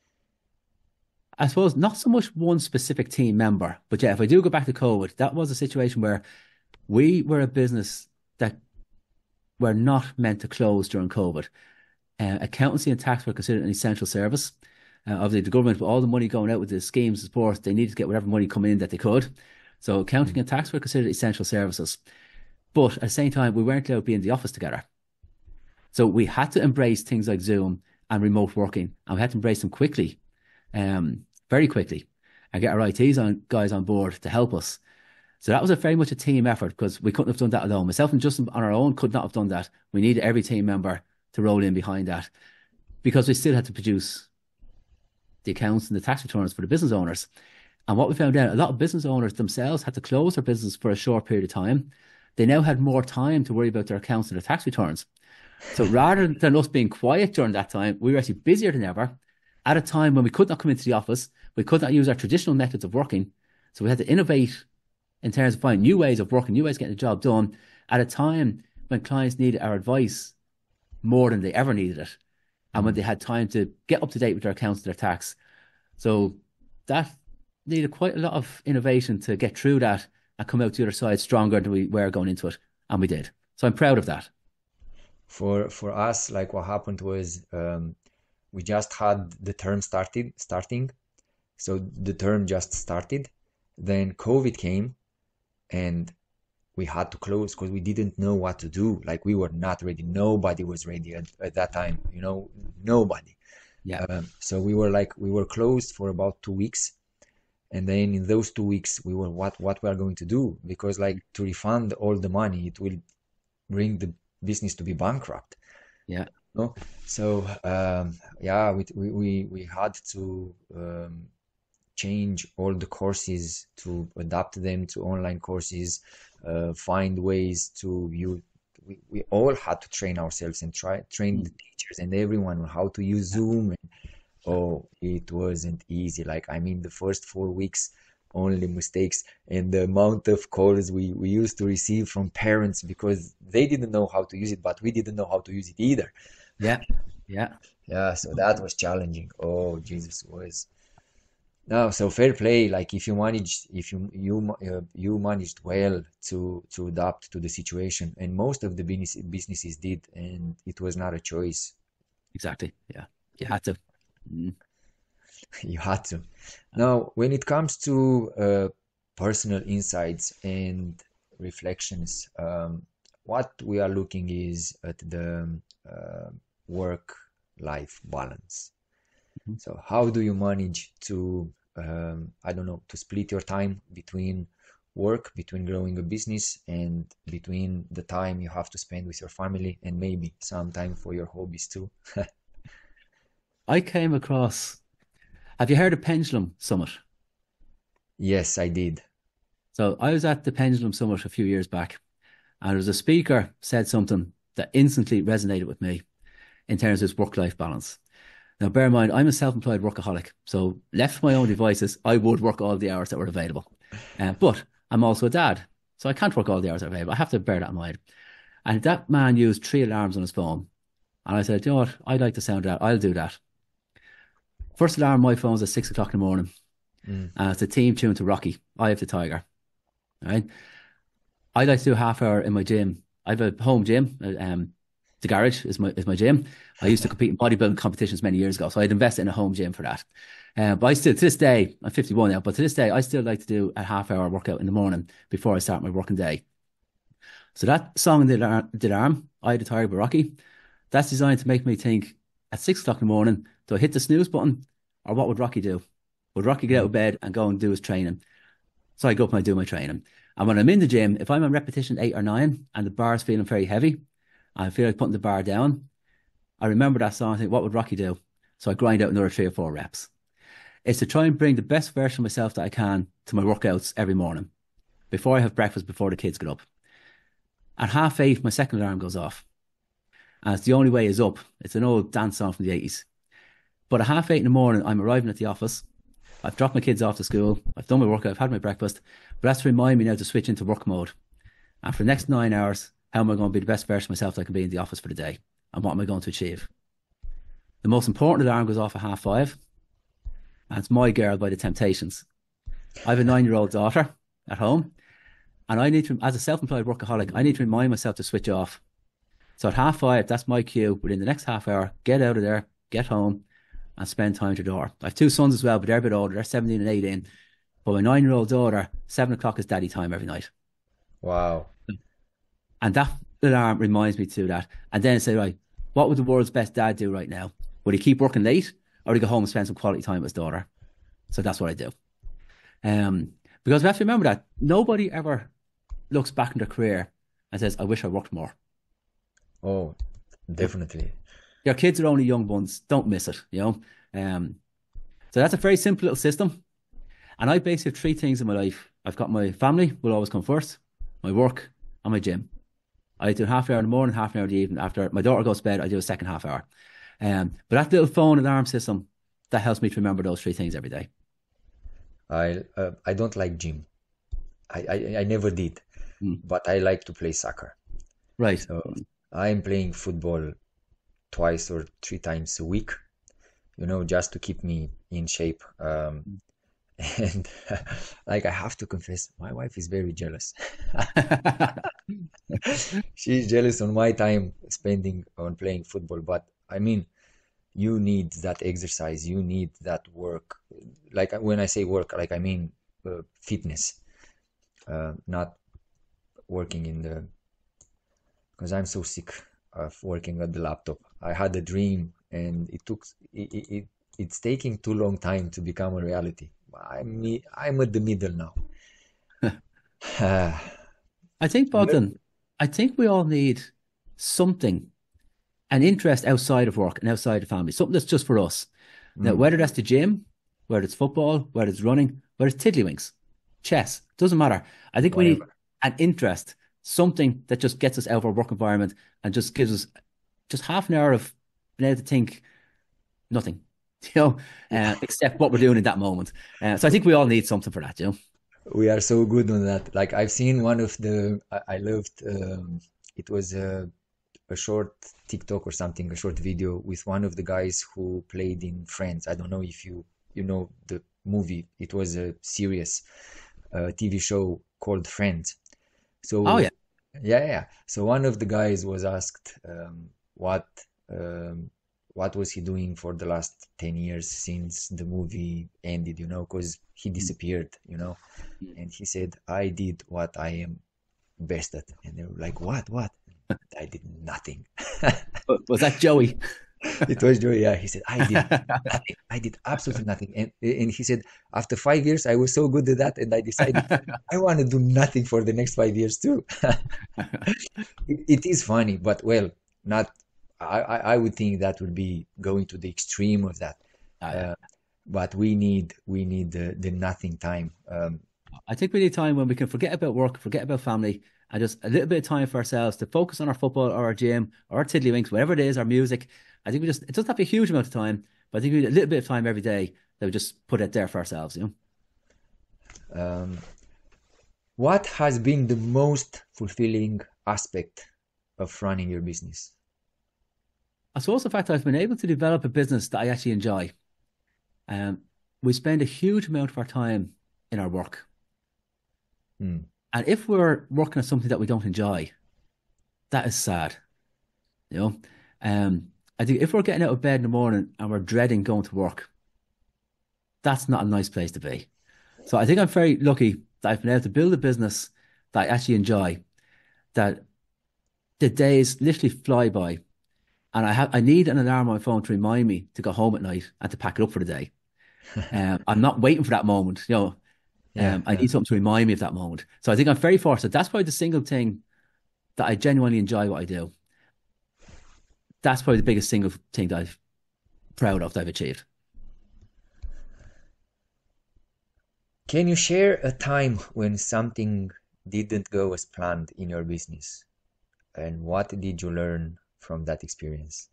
I suppose not so much one specific team member, but yeah, if I do go back to COVID, that was a situation where we were a business that were not meant to close during COVID. Accountancy and tax were considered an essential service. Obviously, the government, with all the money going out with the schemes of support, they needed to get whatever money coming in that they could. So accounting Mm, and tax were considered essential services. But at the same time, we weren't allowed to be in the office together. So we had to embrace things like Zoom and remote working, and we had to embrace them quickly, very quickly, and get our ITs on guys on board to help us. So that was a very much a team effort because we couldn't have done that alone. Myself and Justin on our own could not have done that. We needed every team member to roll in behind that because we still had to produce the accounts and the tax returns for the business owners. And what we found out, a lot of business owners themselves had to close their business for a short period of time. They now had more time to worry about their accounts and their tax returns. So rather than us being quiet during that time, we were actually busier than ever at a time when we could not come into the office. We could not use our traditional methods of working. So we had to innovate in terms of finding new ways of working, new ways of getting the job done at a time when clients needed our advice more than they ever needed it. And when mm. they had time to get up to date with their accounts and their tax. So that needed quite a lot of innovation to get through that and come out the other side stronger than we were going into it. And we did. So I'm proud of that. For us, like what happened was we just had the term starting, so the term just started. Then COVID came, and we had to close because we didn't know what to do. Like we were not ready. Nobody was ready at that time, nobody. Yeah. So we were closed for about 2 weeks. And then in those 2 weeks, we were what we are going to do? Because like to refund all the money, it will bring the business to be bankrupt. Yeah. No? So yeah, we had to change all the courses to adapt them to online courses, find ways to you. We all had to train ourselves and train the Mm. teachers and everyone on how to use Zoom. And oh, it wasn't easy. Like I mean, the first 4 weeks, only mistakes, and the amount of calls we used to receive from parents because they didn't know how to use it, but we didn't know how to use it either. Yeah. Yeah. Yeah, so that was challenging. Oh, Jesus was. No, so fair play. Like if you managed, if you managed well to adapt to the situation, and most of the businesses did, and it was not a choice. Exactly. Yeah. You had to. Mm. You had to. Now, when it comes to personal insights and reflections, what we are looking is at the work-life balance. Mhm. So how do you manage to, I don't know, to split your time between work, between growing a business, and between the time you have to spend with your family and maybe some time for your hobbies too? I came across, have you heard of Pendulum Summit? Yes, I did. So I was at the Pendulum Summit a few years back, and there was a speaker said something that instantly resonated with me in terms of his work-life balance. Now, bear in mind, I'm a self-employed workaholic, so left to my own devices, I would work all the hours that were available. But I'm also a dad, so I can't work all the hours that are available. I have to bear that in mind. And that man used 3 alarms on his phone. And I said, you know what? I'd like the sound of that. I'll do that. First alarm on my phone's at 6 o'clock in the morning. Mm, And it's a theme tune to Rocky, Eye of the Tiger. All right. I like to do a half hour in my gym. I have a home gym. The garage is my gym. I used to compete in bodybuilding competitions many years ago, so I'd invest in a home gym for that. But I still, to this day, I'm 51 now, but to this day, I still like to do a half hour workout in the morning before I start my working day. So that song, Did Arm, Eye of the Tiger by Rocky, that's designed to make me think at 6 o'clock in the morning, do I hit the snooze button or what would Rocky do? Would Rocky get out mm, of bed and go and do his training? So I go up and I do my training. And when I'm in the gym, if I'm on repetition 8 or 9 and the bar's feeling very heavy, I feel like putting the bar down, I remember that song and think, what would Rocky do? So I grind out another 3 or 4 reps. It's to try and bring the best version of myself that I can to my workouts every morning before I have breakfast, before the kids get up. At 8:30, my second alarm goes off. And it's The Only Way Is Up. It's an old dance song from the 80s. But at 8:30 in the morning, I'm arriving at the office. I've dropped my kids off to school. I've done my workout. I've had my breakfast. But that's to remind me now to switch into work mode. And for the next 9 hours, how am I going to be the best version of myself that I can be in the office for the day? And what am I going to achieve? The most important alarm goes off at 5:30. And it's My Girl by The Temptations. I have a 9-year-old daughter at home. And I need to, as a self-employed workaholic, I need to remind myself to switch off. So at 5:30, that's my cue. Within the next half hour, get out of there, get home, and spend time with your daughter. I have 2 sons as well, but they're a bit older. They're 17 and 18. But my 9-year-old daughter, 7 o'clock is daddy time every night. Wow. And that alarm reminds me to do that. And then say, right, what would the world's best dad do right now? Would he keep working late, or would he go home and spend some quality time with his daughter? So that's what I do. Because we have to remember that nobody ever looks back in their career and says, I wish I worked more. Oh, definitely. Your kids are only young ones. Don't miss it, you know. So that's a very simple little system. And I basically have 3 things in my life. I've got my family will always come first, my work, and my gym. I do half an hour in the morning, half an hour in the evening. After my daughter goes to bed, I do a second half hour. But that little phone alarm system, that helps me to remember those 3 things every day. I don't like gym. I never did, but I like to play soccer. Right. So I'm playing football 2 or 3 times a week, you know, just to keep me in shape. And like I have to confess, my wife is very jealous. She's jealous on my time spending on playing football. But I mean, you need that exercise, you need that work. Like when I say work, like I mean fitness, not working in the, because I'm so sick of working at the laptop. I had a dream and it's taking too long time to become a reality. I'm at the middle now. I think, Bogdan, I think we all need something, an interest outside of work and outside of family, something that's just for us. Now, whether that's the gym, whether it's football, whether it's running, whether it's tiddlywinks, chess, doesn't matter. I think we need an interest, something that just gets us out of our work environment and just gives us just half an hour of being able to think nothing, you know, except what we're doing in that moment. So I think we all need something for that, you know. We are so good on that. Like I've seen one of the, I loved, it was a short TikTok or something, a short video with one of the guys who played in Friends. I don't know if you know the movie. It was a serious TV show called Friends. So Oh, yeah. yeah. So one of the guys was asked what was he doing for the last 10 years since the movie ended, you know, because he disappeared, you know. And he said, I did what I am best at. And they were like, what? I did nothing. Was that Joey? It was Joey. Yeah, he said, I did nothing. I did absolutely nothing. And he said, after 5 years, I was so good at that. And I decided I want to do nothing for the next 5 years too. It is funny, but well, not, I would think that would be going to the extreme of that. But we need the nothing time. I think we need time when we can forget about work, forget about family, and just a little bit of time for ourselves to focus on our football or our gym or our tiddlywinks, whatever it is, our music. I think it doesn't have to be a huge amount of time, but I think we need a little bit of time every day that we just put it there for ourselves, you know. What has been the most fulfilling aspect of running your business? I suppose the fact that I've been able to develop a business that I actually enjoy. We spend a huge amount of our time in our work. And if we're working on something that we don't enjoy, that is sad. You know, I think if we're getting out of bed in the morning and we're dreading going to work, that's not a nice place to be. So I think I'm very lucky that I've been able to build a business that I actually enjoy, that the days literally fly by. And I need an alarm on my phone to remind me to go home at night and to pack it up for the day. I'm not waiting for that moment, you know. I need something to remind me of that moment. So I think I'm very fortunate. That's probably the single thing that I genuinely enjoy what I do. That's probably the biggest single thing that I'm proud of that I've achieved. Can you share a time when something didn't go as planned in your business, and what did you learn from that experience?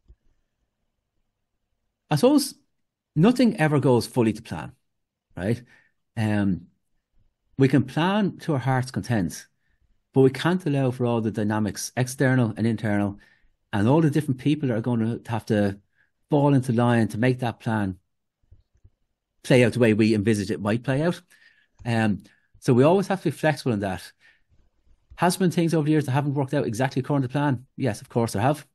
I suppose nothing ever goes fully to plan, right? Um, we can plan to our heart's content, but we can't allow for all the dynamics, external and internal, and all the different people that are going to have to fall into line to make that plan play out the way we envisage it might play out. So we always have to be flexible in that. Has been things over the years that haven't worked out exactly according to plan? Yes, of course there have.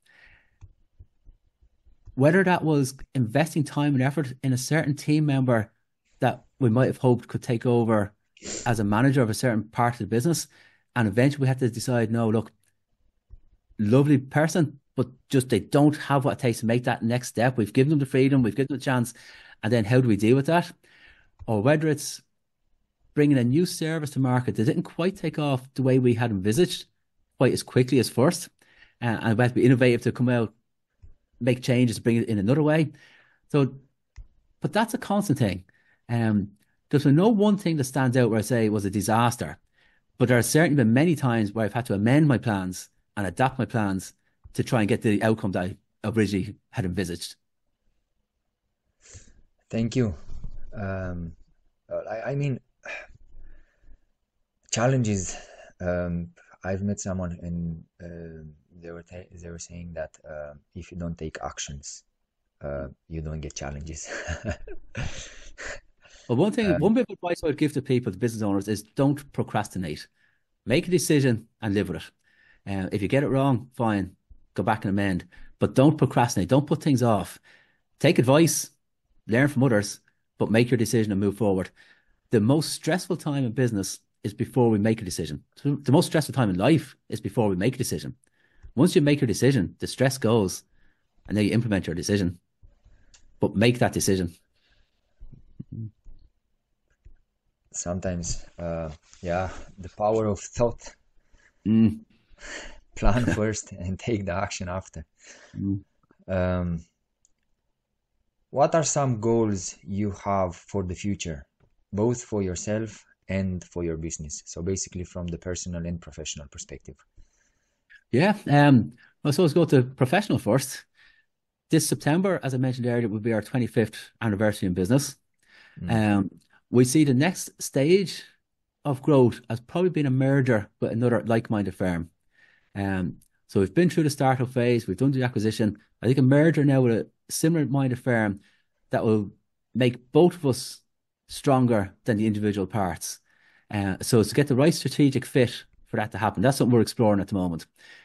Whether that was investing time and effort in a certain team member that we might have hoped could take over as a manager of a certain part of the business, and eventually we had to decide, no, look, lovely person, but just they don't have what it takes to make that next step. We've given them the freedom, we've given them the chance, and then how do we deal with that? Or whether it's bringing a new service to market that didn't quite take off the way we had envisaged quite as quickly as first, and we had to be innovative to come out, make changes, bring it in another way. So, but that's a constant thing. There's no one thing that stands out where I say it was a disaster, but there have certainly been many times where I've had to amend my plans and adapt my plans to try and get the outcome that I originally had envisaged. Thank you. I mean, challenges. I've met someone and they were saying that if you don't take actions, you don't get challenges. Well, one bit Um, of advice I would give to people, to business owners, is don't procrastinate. Make a decision and live with it. If you get it wrong, fine, go back and amend. But don't procrastinate. Don't put things off. Take advice, learn from others, but make your decision and move forward. The most stressful time in business is before we make a decision. So the most stressful time in life is before we make a decision. Once you make your decision, the stress goes, and then you implement your decision. But make that decision. Sometimes, yeah, the power of thought. Mm. Plan first and take the action after. Mm. Um, what are some goals you have for the future, both for yourself and for your business? So basically from the personal and professional perspective. Yeah. I suppose go to professional first. This September, as I mentioned earlier, will be our 25th anniversary in business. Mm. We see the next stage of growth as probably being a merger with another like-minded firm. So we've been through the startup phase, we've done the acquisition. I think a merger now with a similar-minded firm that will make both of us stronger than the individual parts. So it's to get the right strategic fit for that to happen. That's something we're exploring at the moment.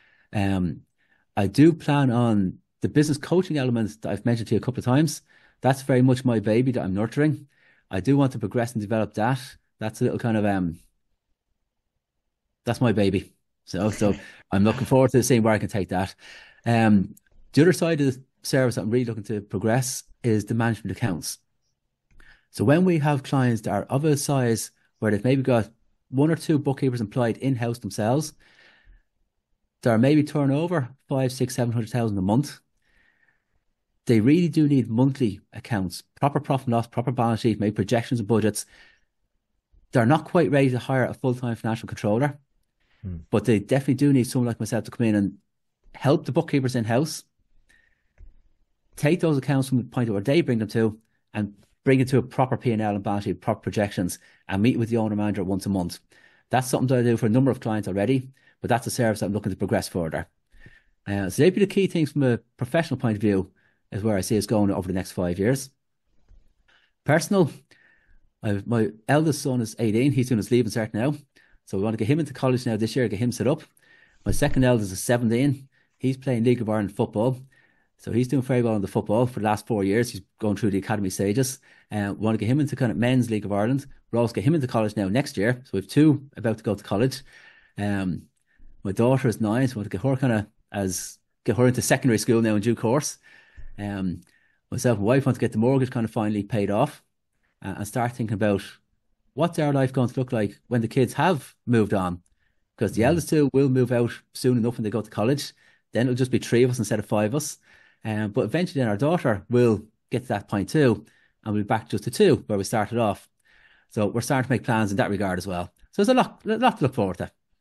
I do plan on the business coaching element that I've mentioned to you a couple of times. That's very much my baby that I'm nurturing. I do want to progress and develop that. That's a little kind of that's my baby. So I'm looking forward to seeing where I can take that. The other side of the service that I'm really looking to progress is the management accounts. So when we have clients that are of a size where they've maybe got one or two bookkeepers employed in-house themselves, that are maybe turnover 5, 6, 700,000 a month, they really do need monthly accounts, proper profit and loss, proper balance sheet, make projections and budgets. They're not quite ready to hire a full-time financial controller, but they definitely do need someone like myself to come in and help the bookkeepers in-house, take those accounts from the point where they bring them to, and bring it to a proper P&L and balance sheet, proper projections, and meet with the owner manager once a month. That's something that I do for a number of clients already, but that's a service I'm looking to progress further. So they'd be the key things from a professional point of view, is where I see us going over the next 5 years. Personal, my eldest son is 18. He's doing his leaving cert now. So we want to get him into college now this year, get him set up. My second eldest is 17. He's playing League of Ireland football. So he's doing very well in the football for the last 4 years. He's going through the academy stages. We want to get him into kind of men's League of Ireland. We'll also get him into college now next year. So we have two about to go to college. My daughter is 9, so we want to get her into secondary school now in due course. Myself and wife want to get the mortgage kind of finally paid off, and start thinking about what's our life going to look like when the kids have moved on, because the eldest two will move out soon enough when they go to college. Then it'll just be 3 of us instead of 5 of us. But eventually then our daughter will get to that point too, and we'll be back just to 2 where we started off. So we're starting to make plans in that regard as well. So there's a lot to look forward to.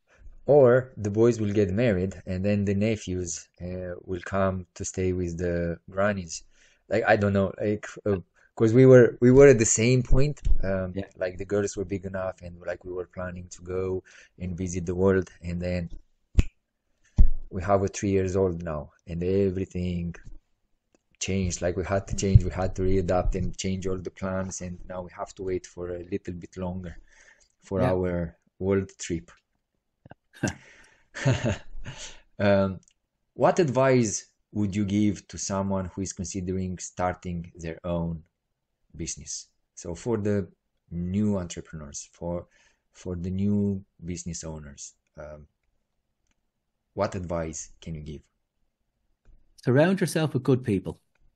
or the boys will get married and then the nephews will come to stay with the grannies. Like I don't know, like because we were at the same point. Yeah. Like the girls were big enough, and like we were planning to go and visit the world, and then we have a 3 years old now, and everything changed. Like we had to change, we had to readapt and change all the plans, and now we have to wait for a little bit longer for Yeah. our world trip. Um, what advice would you give to someone who is considering starting their own business? So for the new entrepreneurs, for the new business owners, what advice can you give? Surround yourself with good people,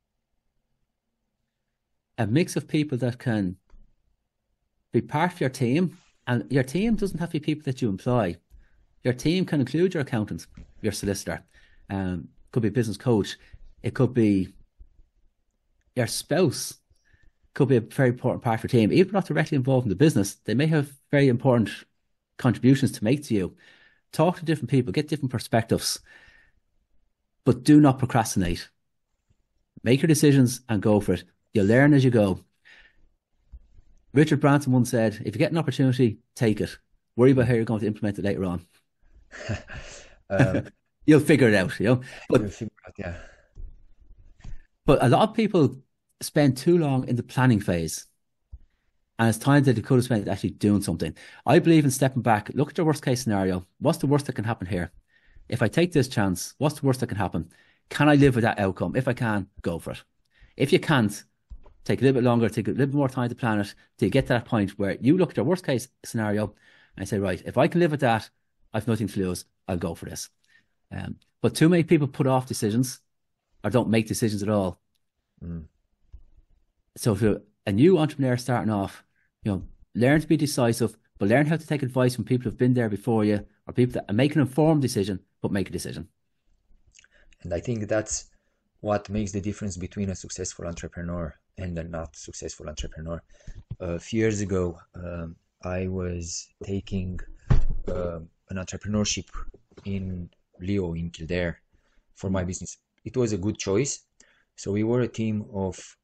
a mix of people that can be part of your team. And your team doesn't have to be people that you employ. Your team can include your accountant, your solicitor, could be a business coach. It could be your spouse, could be a very important part of your team. Even not directly involved in the business, they may have very important contributions to make to you. Talk to different people, get different perspectives, but do not procrastinate. Make your decisions and go for it. You'll learn as you go. Richard Branson once said, if you get an opportunity, take it. Worry about how you're going to implement it later on. Um, You'll figure it out, you know. you'll But figure out, yeah. but a lot of people spend too long in the planning phase. And it's time that they could have spent actually doing something. I believe in stepping back, look at your worst case scenario. What's the worst that can happen here? If I take this chance, what's the worst that can happen? Can I live with that outcome? If I can, go for it. If you can't, take a little bit longer, take a little bit more time to plan it to get to that point where you look at your worst case scenario and say, right, if I can live with that, I've nothing to lose. I'll go for this. But too many people put off decisions or don't make decisions at all. Mm. So if you're a new entrepreneur starting off, you know, learn to be decisive, but learn how to take advice from people who've been there before you or people that make an informed decision, but make a decision. And I think that's what makes the difference between a successful entrepreneur and a not successful entrepreneur. A few years ago, I was taking an entrepreneurship in Leo in Kildare for my business. It was a good choice. So we were a team of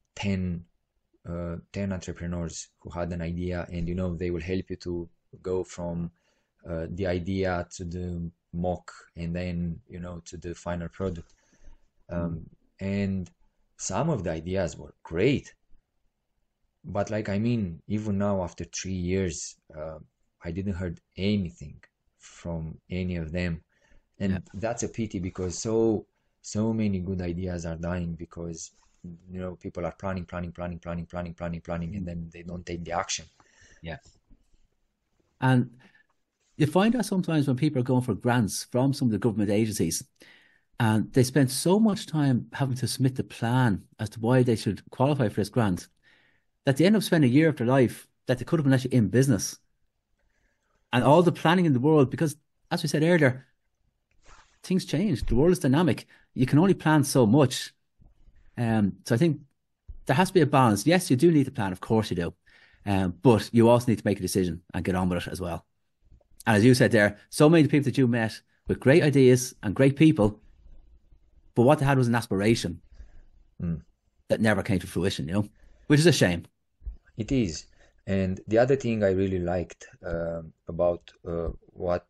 10 entrepreneurs who had an idea, and you know they will help you to go from the idea to the mock, and then you know to the final product. And some of the ideas were great, but like I mean, even now after 3 years, I didn't heard anything from any of them, Yeah. and that's a pity because so many good ideas are dying because you know people are planning, and then they don't take the action. Yeah. And you find that sometimes when people are going for grants from some of the government agencies, and they spend so much time having to submit the plan as to why they should qualify for this grant, that they end up spending a year of their life that they could have been actually in business. And all the planning in the world, because as we said earlier, things change. The world is dynamic. You can only plan so much. So I think there has to be a balance. Yes, you do need to plan, of course you do. But you also need to make a decision and get on with it as well. And as you said there, so many people that you met with great ideas and great people, but what they had was an aspiration Mm. that never came to fruition, you know, which is a shame. It is. And the other thing I really liked about what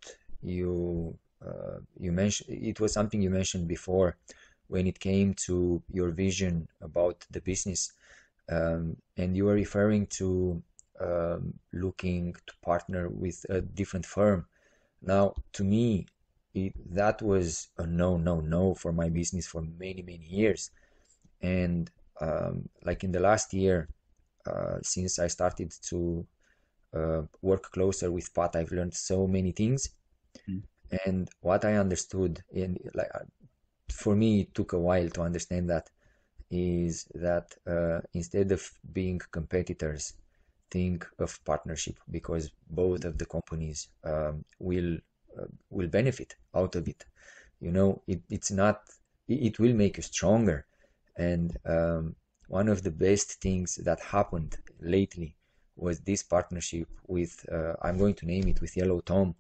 you mentioned, it was something you mentioned before when it came to your vision about the business, and you were referring to looking to partner with a different firm. Now, to me, that was a no, no, no for my business for many, many years. And like in the last year, since I started to work closer with Pat, I've learned so many things. Mm. And what I understood, and like for me, it took a while to understand that, is that instead of being competitors, think of partnership because both of the companies will benefit out of it. You know, it's not, it will make you stronger. And one of the best things that happened lately was this partnership with, I'm going to name it with Yellow Tom.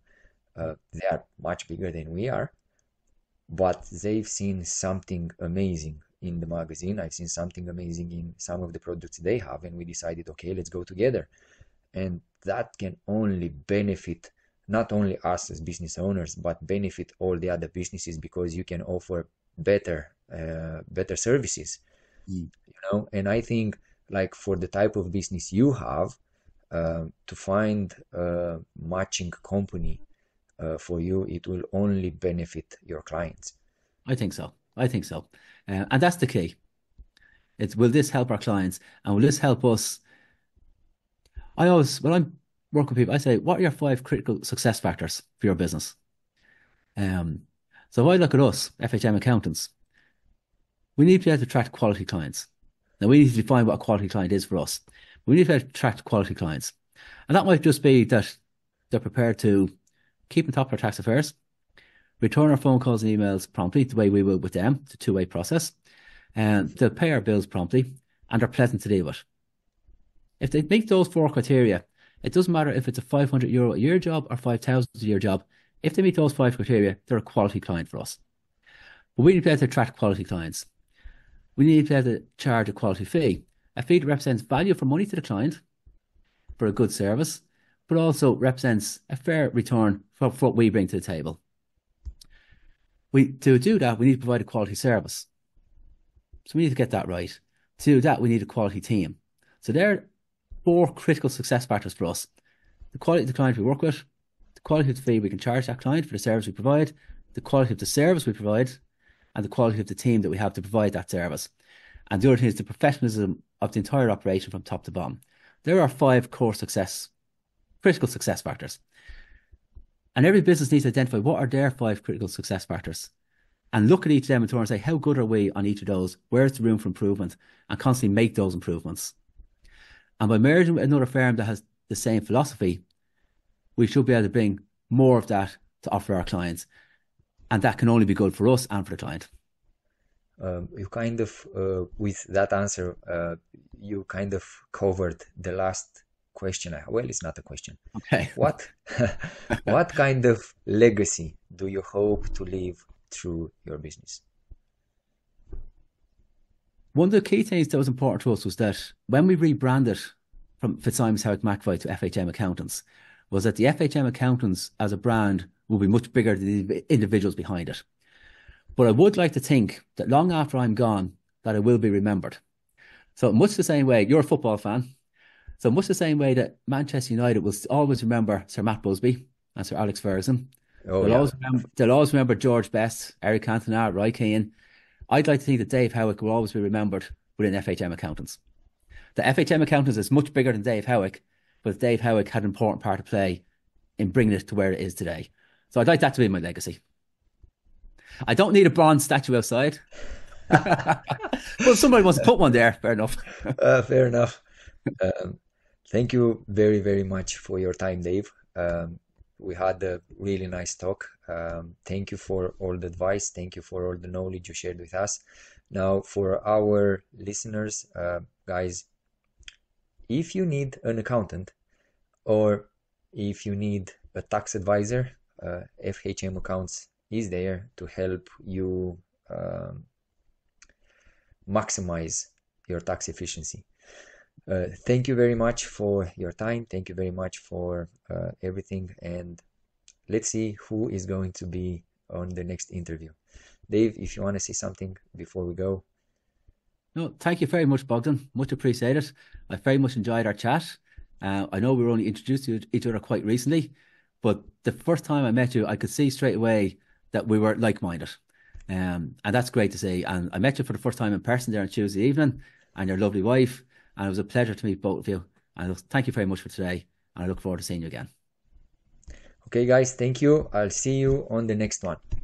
They are much bigger than we are, but they've seen something amazing in the magazine. I've seen something amazing in some of the products they have, and we decided, okay, let's go together. And that can only benefit not only us as business owners, but benefit all the other businesses, because you can offer better services. Mm. And I think, like, for the type of business you have, to find a matching company for you, it will only benefit your clients. I think so. I think so. And that's the key. It's, will this help our clients, and will this help us? I always, when I'm working with people, I say, what are your 5 critical success factors for your business? Um, so if I look at us, FHM accountants, we need to be able to attract quality clients. Now we need to define what a quality client is for us. We need to be able to attract quality clients. And that might just be that they're prepared to keep on top of their tax affairs, return our phone calls and emails promptly, the way we will with them. It's a two-way process. And they'll pay our bills promptly, and they're pleasant to deal with. If they meet those 4 criteria, it doesn't matter if it's a €500 a year job or 5,000 a year job. If they meet those 5 criteria, they're a quality client for us. But we need to be able to attract quality clients. We need to be able to charge a quality fee, a fee that represents value for money to the client for a good service, but also represents a fair return for what we bring to the table. To do that, we need to provide a quality service. So we need to get that right. To do that, we need a quality team. So there are 4 critical success factors for us: the quality of the client we work with, the quality of the fee we can charge that client for the service we provide, the quality of the service we provide, and the quality of the team that we have to provide that service. And the other thing is the professionalism of the entire operation from top to bottom. There are 5 core critical success factors. And every business needs to identify what are their 5 critical success factors, and look at each of them in turn and say, how good are we on each of those? Where's the room for improvement? And constantly make those improvements. And by merging with another firm that has the same philosophy, we should be able to bring more of that to offer our clients. And that can only be good for us and for the client. You kind of, with that answer, you kind of covered the last question. Well, it's not a question. Okay. What kind of legacy do you hope to leave through your business? One of the key things that was important to us was that when we rebranded from Fitzsimons Howick McAvoy to FHM Accountants, was that the FHM Accountants as a brand will be much bigger than the individuals behind it. But I would like to think that long after I'm gone, that I will be remembered. So much the same way, you're a football fan, so much the same way that Manchester United will always remember Sir Matt Busby and Sir Alex Ferguson. They'll always remember George Best, Eric Cantona, Roy Keane. I'd like to think that Dave Howick will always be remembered within FHM Accountants. The FHM Accountants is much bigger than Dave Howick, but Dave Howick had an important part to play in bringing it to where it is today. So I'd like that to be my legacy. I don't need a bronze statue outside. Well, if somebody wants to put one there, fair enough. Fair enough. Thank you very, very much for your time, Dave. We had a really nice talk. Thank you for all the advice. Thank you for all the knowledge you shared with us. Now, for our listeners, guys, if you need an accountant or if you need a tax advisor, FHM Accounts is there to help you maximize your tax efficiency. Thank you very much for your time. Thank you very much for everything. And let's see who is going to be on the next interview. Dave, if you want to say something before we go. No, thank you very much, Bogdan. Much appreciated. I very much enjoyed our chat. I know we were only introduced to each other quite recently, but the first time I met you, I could see straight away that we were like-minded. And that's great to see. And I met you for the first time in person there on Tuesday evening, and your lovely wife. And it was a pleasure to meet both of you. And thank you very much for today. And I look forward to seeing you again. Okay, guys, thank you. I'll see you on the next one.